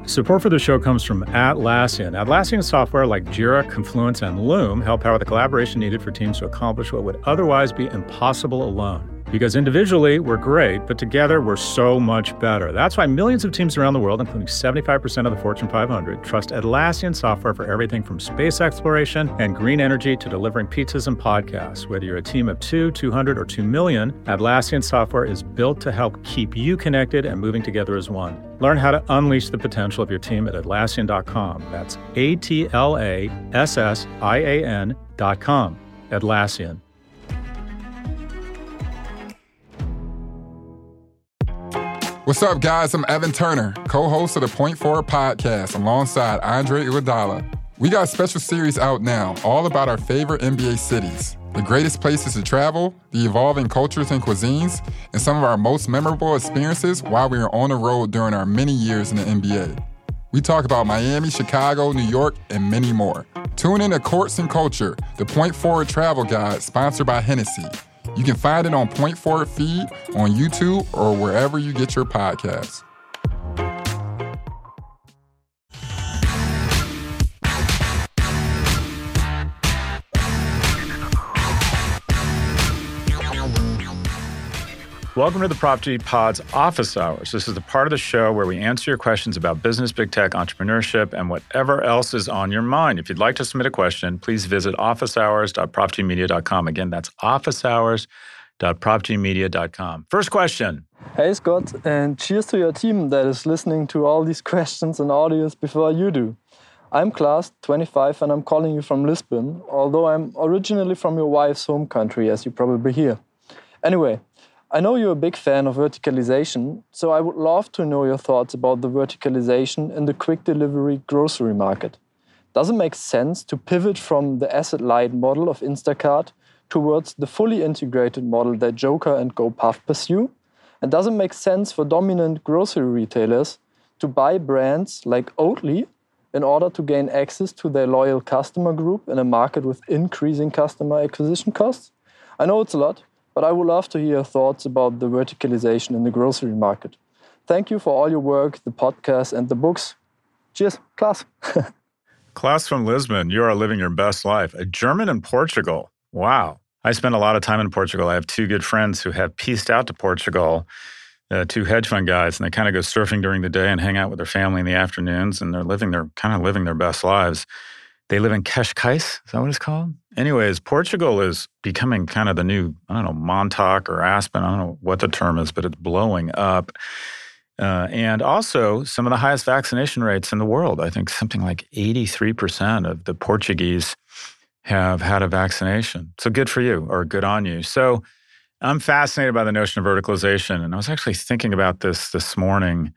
Support for the show comes from Atlassian. Atlassian software like Jira, Confluence, and Loom help power the collaboration needed for teams to accomplish what would otherwise be impossible alone. Because individually, we're great, but together, we're so much better. That's why millions of teams around the world, including 75% of the Fortune 500, trust Atlassian software for everything from space exploration and green energy to delivering pizzas and podcasts. Whether you're a team of 2, 200, or 2 million, Atlassian software is built to help keep you connected and moving together as one. Learn how to unleash the potential of your team at Atlassian.com. That's Atlassian.com. Atlassian. What's up, guys? I'm Evan Turner, co-host of the Point Forward podcast alongside Andre Iguodala. We got a special series out now, all about our favorite NBA cities, the greatest places to travel, the evolving cultures and cuisines, and some of our most memorable experiences while we were on the road during our many years in the NBA. We talk about Miami, Chicago, New York, and many more. Tune in to Courts and Culture, the Point Forward travel guide sponsored by Hennessy. You can find it on Point Forward feed, on YouTube, or wherever you get your podcasts. Welcome to the Prop G Pod's Office Hours. This is the part of the show where we answer your questions about business, big tech, entrepreneurship, and whatever else is on your mind. If you'd like to submit a question, please visit officehours.propgmedia.com. Again, that's officehours.propgmedia.com. First question. Hey, Scott, and cheers to your team that is listening to all these questions and audios before you do. I'm Klaas, 25, and I'm calling you from Lisbon, although I'm originally from your wife's home country, as you probably hear. Anyway, I know you're a big fan of verticalization, so I would love to know your thoughts about the verticalization in the quick delivery grocery market. Does it make sense to pivot from the asset-light model of Instacart towards the fully integrated model that Joker and GoPuff pursue? And does it make sense for dominant grocery retailers to buy brands like Oatly in order to gain access to their loyal customer group in a market with increasing customer acquisition costs? I know it's a lot, but I would love to hear your thoughts about the verticalization in the grocery market. Thank you for all your work, the podcast, and the books. Cheers, Klaas. Klaas from Lisbon, you are living your best life. A German in Portugal. Wow. I spent a lot of time in Portugal. I have two good friends who have pieced out to Portugal, two hedge fund guys, and they kind of go surfing during the day and hang out with their family in the afternoons, and they're kind of living their best lives. They live in Cascais. Is that what it's called? Anyways, Portugal is becoming kind of the new, Montauk or Aspen. I don't know what the term is, but it's blowing up. And also some of the highest vaccination rates in the world. I think something like 83% of the Portuguese have had a vaccination. So good for you, or good on you. So I'm fascinated by the notion of verticalization. And I was actually thinking about this morning.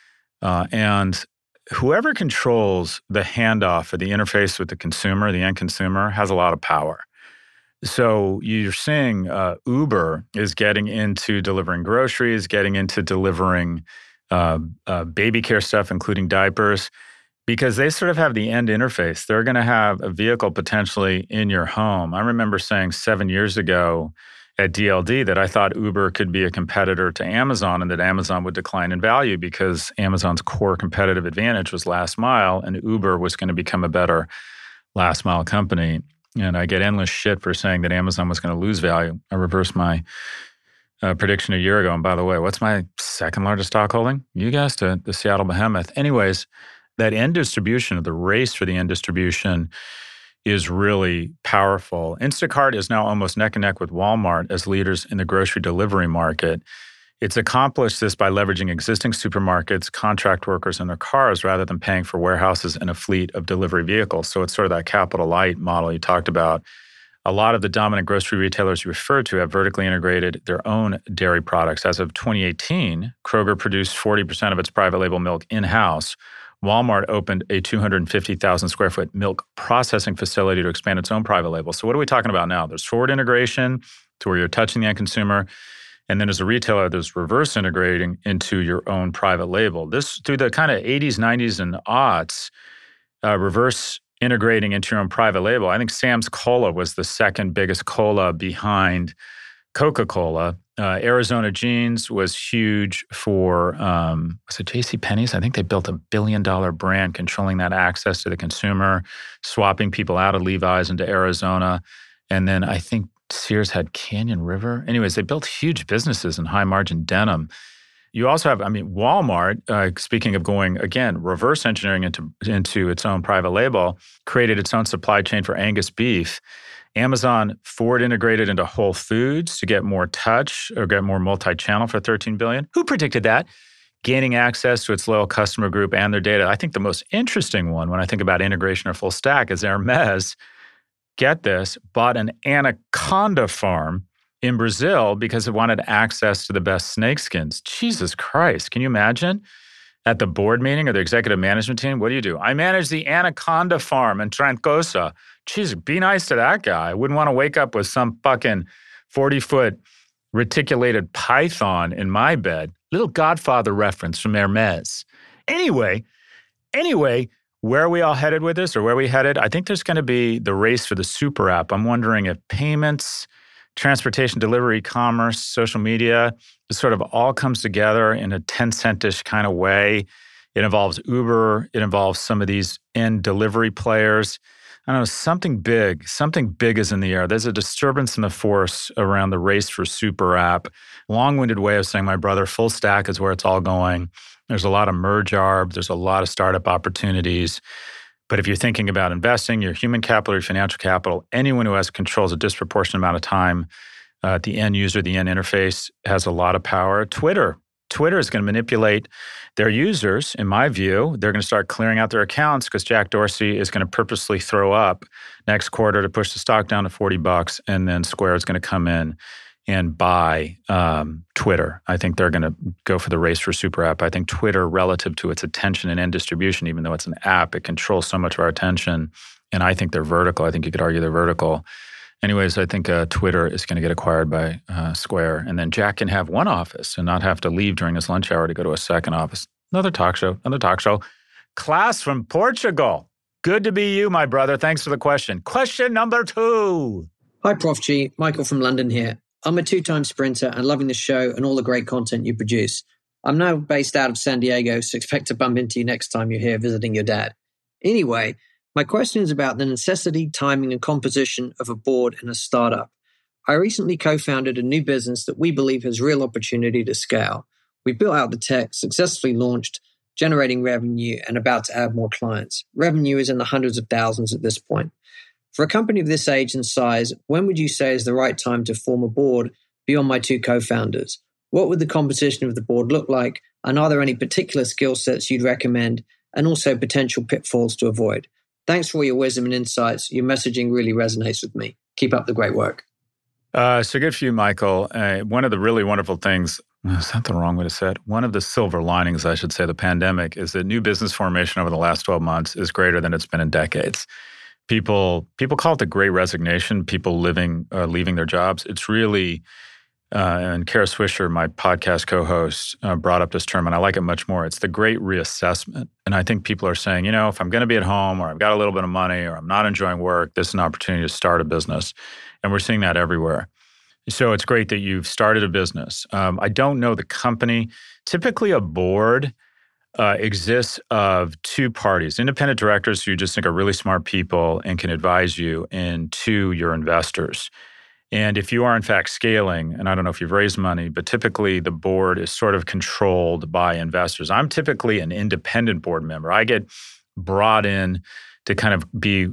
And whoever controls the handoff or the interface with the consumer, the end consumer, has a lot of power. So you're seeing Uber is getting into delivering groceries, getting into delivering baby care stuff, including diapers, because they sort of have the end interface. They're going to have a vehicle potentially in your home. I remember saying 7 years ago at DLD that I thought Uber could be a competitor to Amazon and that Amazon would decline in value because Amazon's core competitive advantage was last mile and Uber was going to become a better last mile company. And I get endless shit for saying that Amazon was going to lose value. I reversed my prediction a year ago. And by the way, what's my second largest stock holding? You guessed it, the Seattle Behemoth. Anyways, that end distribution, or the race for the end distribution, is really powerful. Instacart is now almost neck and neck with Walmart as leaders in the grocery delivery market. It's accomplished this by leveraging existing supermarkets, contract workers, and their cars rather than paying for warehouses and a fleet of delivery vehicles. So it's sort of that capital light model you talked about. A lot of the dominant grocery retailers you referred to have vertically integrated their own dairy products. As of 2018, Kroger produced 40% of its private label milk in-house. Walmart opened a 250,000 square foot milk processing facility to expand its own private label. So what are we talking about now? There's forward integration to where you're touching the end consumer. And then as a retailer, there's reverse integrating into your own private label. This, through the kind of 80s, 90s, and aughts, reverse integrating into your own private label. I think Sam's Cola was the second biggest cola behind Coca-Cola. Arizona Jeans was huge for, was it JCPenney's? I think they built $1 billion brand controlling that access to the consumer, swapping people out of Levi's into Arizona. And then I think Sears had Canyon River. Anyways, they built huge businesses in high-margin denim. You also have, Walmart, speaking of going, again, reverse engineering into its own private label, created its own supply chain for Angus beef. Amazon forward integrated into Whole Foods to get more touch or get more multi-channel for $13 billion. Who predicted that? Gaining access to its loyal customer group and their data. I think the most interesting one when I think about integration or full stack is Hermes, get this, bought an anaconda farm in Brazil because it wanted access to the best snakeskins. Jesus Christ, can you imagine? At the board meeting or the executive management team, what do? I manage the anaconda farm in Trancosa. Jeez, be nice to that guy. I wouldn't want to wake up with some fucking 40-foot reticulated python in my bed. Little Godfather reference from Hermes. Anyway, where are we all headed with this, or where are we headed? I think there's going to be the race for the super app. I'm wondering if payments, transportation, delivery, commerce, social media, it sort of all comes together in a 10-cent-ish kind of way. It involves Uber. It involves some of these end delivery players. I don't know, something big is in the air. There's a disturbance in the force around the race for super app. Long-winded way of saying, my brother, full stack is where it's all going. There's a lot of merge arb. There's a lot of startup opportunities. But if you're thinking about investing, your human capital, your financial capital, anyone who has controls a disproportionate amount of time at the end user, the end interface, has a lot of power. Twitter is going to manipulate their users, in my view. They're going to start clearing out their accounts because Jack Dorsey is going to purposely throw up next quarter to push the stock down to $40, and then Square is going to come in and buy Twitter. I think they're going to go for the race for super app. I think Twitter, relative to its attention and end distribution, even though it's an app, it controls so much of our attention. And I think they're vertical. I think you could argue they're vertical. Anyways, I think Twitter is going to get acquired by Square. And then Jack can have one office and not have to leave during his lunch hour to go to a second office. Another talk show. Class from Portugal. Good to be you, my brother. Thanks for the question. Question number 2. Hi, Prof G. Michael from London here. I'm a 2-time sprinter and loving the show and all the great content you produce. I'm now based out of San Diego, so expect to bump into you next time you're here visiting your dad. Anyway, my question is about the necessity, timing, and composition of a board in a startup. I recently co-founded a new business that we believe has real opportunity to scale. We built out the tech, successfully launched, generating revenue, and about to add more clients. Revenue is in the hundreds of thousands at this point. For a company of this age and size, when would you say is the right time to form a board beyond my 2 co-founders? What would the composition of the board look like? And are there any particular skill sets you'd recommend, and also potential pitfalls to avoid? Thanks for all your wisdom and insights. Your messaging really resonates with me. Keep up the great work. So good for you, Michael. One of the really wonderful things, is that the wrong way to say it? One of the silver linings, I should say, the pandemic is that new business formation over the last 12 months is greater than it's been in decades. People call it the Great Resignation, people leaving their jobs. It's really, and Kara Swisher, my podcast co-host, brought up this term, and I like it much more. It's the Great Reassessment. And I think people are saying, if I'm going to be at home, or I've got a little bit of money, or I'm not enjoying work, this is an opportunity to start a business. And we're seeing that everywhere. So it's great that you've started a business. I don't know the company. Typically a board exists of 2 parties, independent directors who you just think are really smart people and can advise you, and 2, your investors. And if you are in fact scaling, and I don't know if you've raised money, but typically the board is sort of controlled by investors. I'm typically an independent board member. I get brought in to kind of be,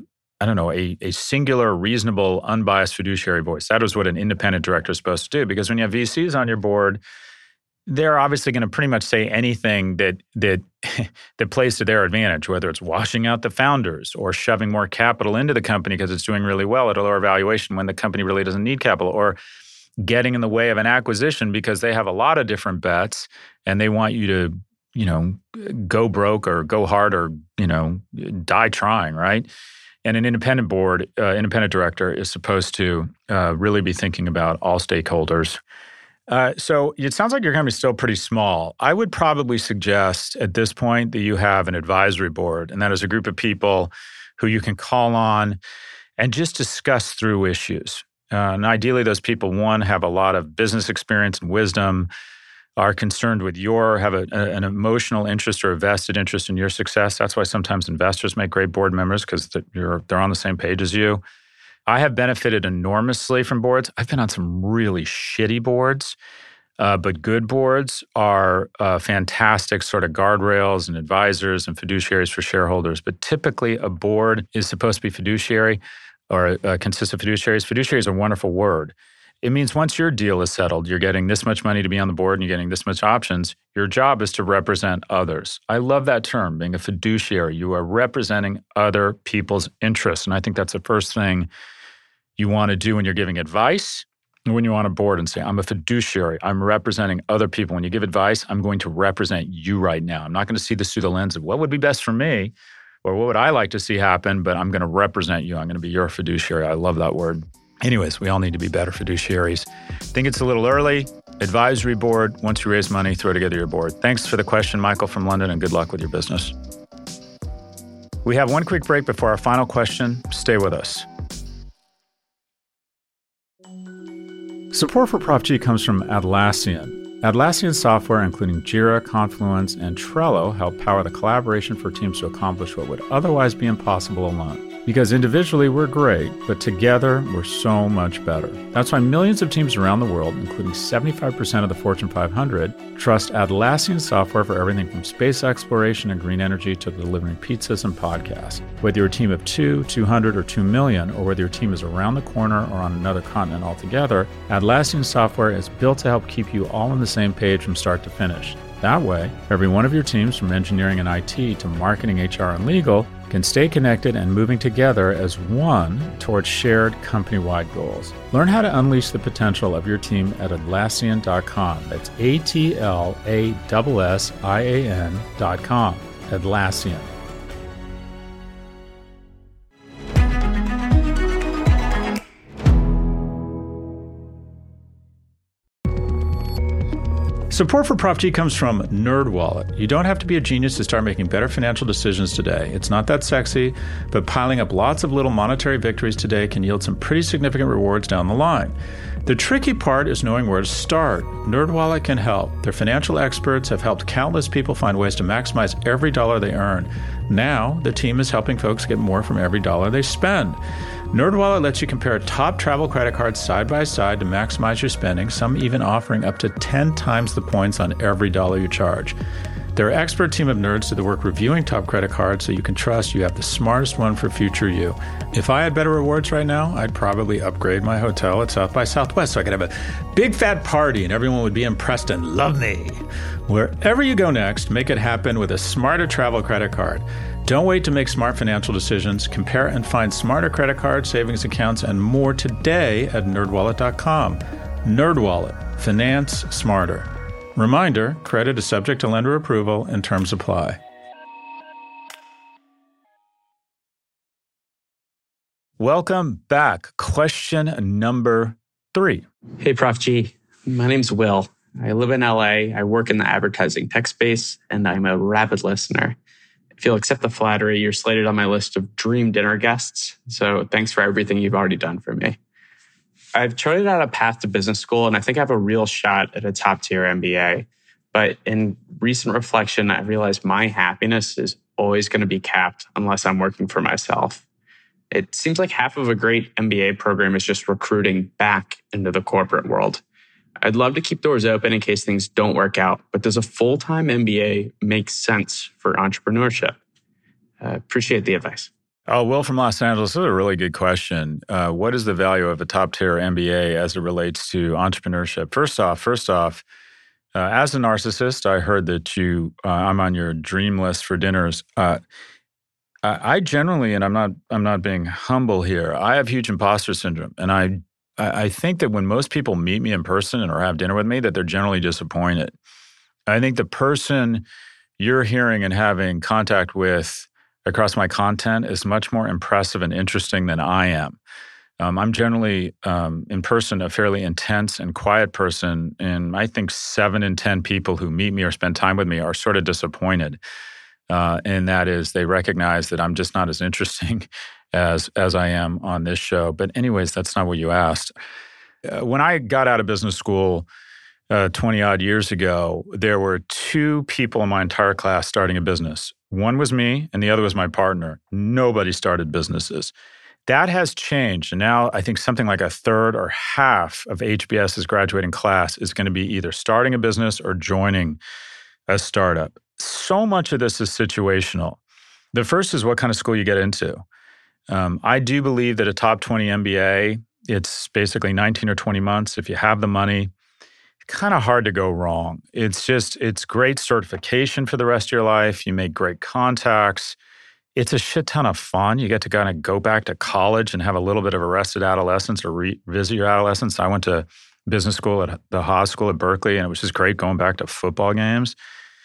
a singular, reasonable, unbiased fiduciary voice. That is what an independent director is supposed to do. Because when you have VCs on your board, they're obviously going to pretty much say anything that plays to their advantage, whether it's washing out the founders or shoving more capital into the company because it's doing really well at a lower valuation when the company really doesn't need capital, or getting in the way of an acquisition because they have a lot of different bets and they want you to, go broke or go hard or, die trying, right? And an independent board, independent director is supposed to really be thinking about all stakeholders. So it sounds like your company's still pretty small. I would probably suggest at this point that you have an advisory board, and that is a group of people who you can call on and just discuss through issues. And ideally, those people, one, have a lot of business experience and wisdom, are concerned with have an emotional interest or a vested interest in your success. That's why sometimes investors make great board members, because they're on the same page as you. I have benefited enormously from boards. I've been on some really shitty boards, but good boards are fantastic sort of guardrails and advisors and fiduciaries for shareholders. But typically, a board is supposed to be fiduciary or consists of fiduciaries. Fiduciary is a wonderful word. It means once your deal is settled, you're getting this much money to be on the board and you're getting this much options. Your job is to represent others. I love that term, being a fiduciary. You are representing other people's interests. And I think that's the first thing you want to do when you're giving advice, and when you're on a board and say, I'm a fiduciary, I'm representing other people. When you give advice, I'm going to represent you right now. I'm not going to see this through the lens of what would be best for me or what would I like to see happen, but I'm going to represent you. I'm going to be your fiduciary. I love that word. Anyways, we all need to be better fiduciaries. I think it's a little early. Advisory board, once you raise money, throw together your board. Thanks for the question, Michael from London, and good luck with your business. We have one quick break before our final question. Stay with us. Support for Prof G comes from Atlassian. Atlassian software, including Jira, Confluence, and Trello, help power the collaboration for teams to accomplish what would otherwise be impossible alone. Because individually we're great, but together we're so much better. That's why millions of teams around the world, including 75% of the Fortune 500, trust Atlassian software for everything from space exploration and green energy to delivering pizzas and podcasts. Whether you're a team of 2, 200, or 2 million, or whether your team is around the corner or on another continent altogether, Atlassian software is built to help keep you all on the same page from start to finish. That way, every one of your teams, from engineering and IT to marketing, HR, and legal, can stay connected and moving together as one towards shared company-wide goals. Learn how to unleash the potential of your team at Atlassian.com. That's Atlassian.com. Atlassian. Support for Prof G comes from NerdWallet. You don't have to be a genius to start making better financial decisions today. It's not that sexy, but piling up lots of little monetary victories today can yield some pretty significant rewards down the line. The tricky part is knowing where to start. NerdWallet can help. Their financial experts have helped countless people find ways to maximize every dollar they earn. Now, the team is helping folks get more from every dollar they spend. NerdWallet lets you compare top travel credit cards side by side to maximize your spending, some even offering up to 10 times the points on every dollar you charge. Their expert team of nerds do the work reviewing top credit cards so you can trust you have the smartest one for future you. If I had better rewards right now, I'd probably upgrade my hotel at South by Southwest so I could have a big fat party and everyone would be impressed and love me. Wherever you go next, make it happen with a smarter travel credit card. Don't wait to make smart financial decisions. Compare and find smarter credit cards, savings accounts, and more today at nerdwallet.com. NerdWallet. Finance smarter. Reminder, credit is subject to lender approval and terms apply. Welcome back. Question number 3. Hey, Prof G. My name's Will. I live in LA. I work in the advertising tech space, and I'm a rabid listener. If you'll accept the flattery, you're slated on my list of dream dinner guests. So thanks for everything you've already done for me. I've charted out a path to business school, and I think I have a real shot at a top-tier MBA. But in recent reflection, I realized my happiness is always going to be capped unless I'm working for myself. It seems like half of a great MBA program is just recruiting back into the corporate world. I'd love to keep doors open in case things don't work out, but does a full-time MBA make sense for entrepreneurship? Appreciate the advice. Oh, Will from Los Angeles, this is a really good question. What is the value of a top-tier MBA as it relates to entrepreneurship? First off, as a narcissist, I heard that I'm on your dream list for dinners. I generally, and I'm not being humble here, I have huge imposter syndrome, and I think that when most people meet me in person or have dinner with me, that they're generally disappointed. I think the person you're hearing and having contact with across my content is much more impressive and interesting than I am. I'm generally, in person, a fairly intense and quiet person, and I think 7 in 10 people who meet me or spend time with me are sort of disappointed. And that is they recognize that I'm just not as interesting as I am on this show. But anyways, that's not what you asked. When I got out of business school 20-odd years ago, there were two people in my entire class starting a business. One was me, and the other was my partner. Nobody started businesses. That has changed. And now I think something like a third or half of HBS's graduating class is going to be either starting a business or joining a startup. So much of this is situational. The first is what kind of school you get into. I do believe that a top 20 MBA, it's basically 19 or 20 months. If you have the money, kind of hard to go wrong. It's great certification for the rest of your life. You make great contacts. It's a shit ton of fun. You get to kind of go back to college and have a little bit of arrested adolescence or revisit your adolescence. I went to business school at the Haas School at Berkeley, and it was just great going back to football games.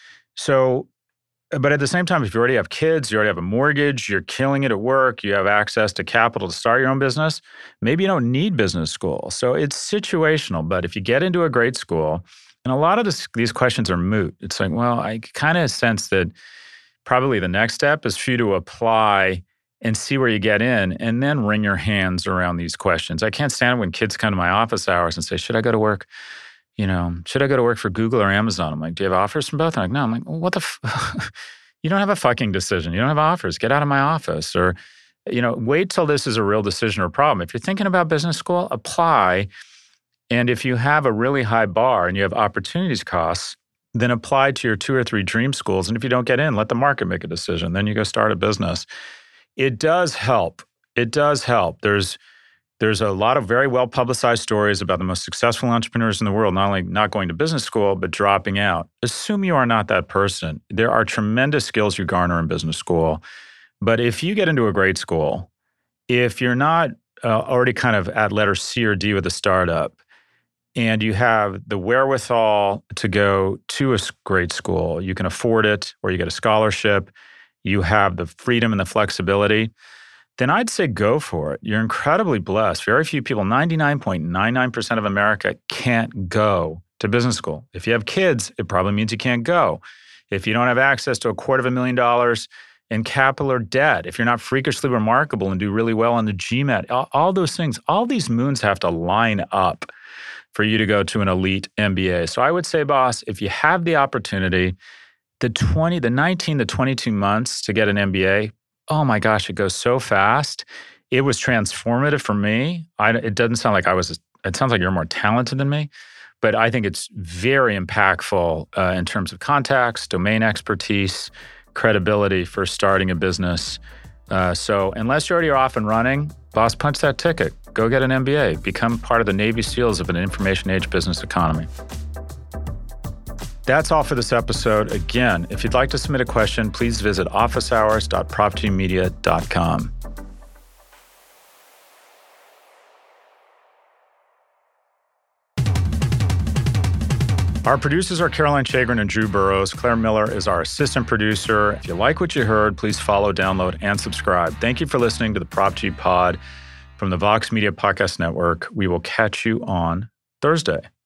So, but at the same time, if you already have kids, you already have a mortgage, you're killing it at work, you have access to capital to start your own business, maybe you don't need business school. So it's situational. But if you get into a great school, and a lot of these questions are moot. It's like, well, I kind of sense that probably the next step is for you to apply and see where you get in and then wring your hands around these questions. I can't stand it when kids come to my office hours and say, should I go to work? Should I go to work for Google or Amazon? I'm like, do you have offers from both? I'm like, no. I'm like, well, what the You don't have a fucking decision. You don't have offers. Get out of my office. Or, wait till this is a real decision or problem. If you're thinking about business school, apply. And if you have a really high bar and you have opportunities costs, then apply to your 2 or 3 dream schools. And if you don't get in, let the market make a decision. Then you go start a business. It does help. It does help. There's a lot of very well-publicized stories about the most successful entrepreneurs in the world, not only not going to business school, but dropping out. Assume you are not that person. There are tremendous skills you garner in business school. But if you get into a great school, if you're not already kind of at letter C or D with a startup, and you have the wherewithal to go to a great school, you can afford it, or you get a scholarship, you have the freedom and the flexibility, then I'd say go for it. You're incredibly blessed. Very few people, 99.99% of America can't go to business school. If you have kids, it probably means you can't go. If you don't have access to $250,000 in capital or debt, if you're not freakishly remarkable and do really well on the GMAT, all those things, all these moons have to line up for you to go to an elite MBA. So I would say, boss, if you have the opportunity, the 19 to 22 months to get an MBA, oh my gosh, it goes so fast. It was transformative for me. It doesn't sound like it sounds like you're more talented than me, but I think it's very impactful in terms of contacts, domain expertise, credibility for starting a business. So unless you're already off and running, boss, punch that ticket. Go get an MBA. Become part of the Navy SEALs of an information age business economy. That's all for this episode. Again, if you'd like to submit a question, please visit officehours.prop2media.com. Our producers are Caroline Chagrin and Drew Burrows. Claire Miller is our assistant producer. If you like what you heard, please follow, download, and subscribe. Thank you for listening to the Prop G Pod from the Vox Media Podcast Network. We will catch you on Thursday.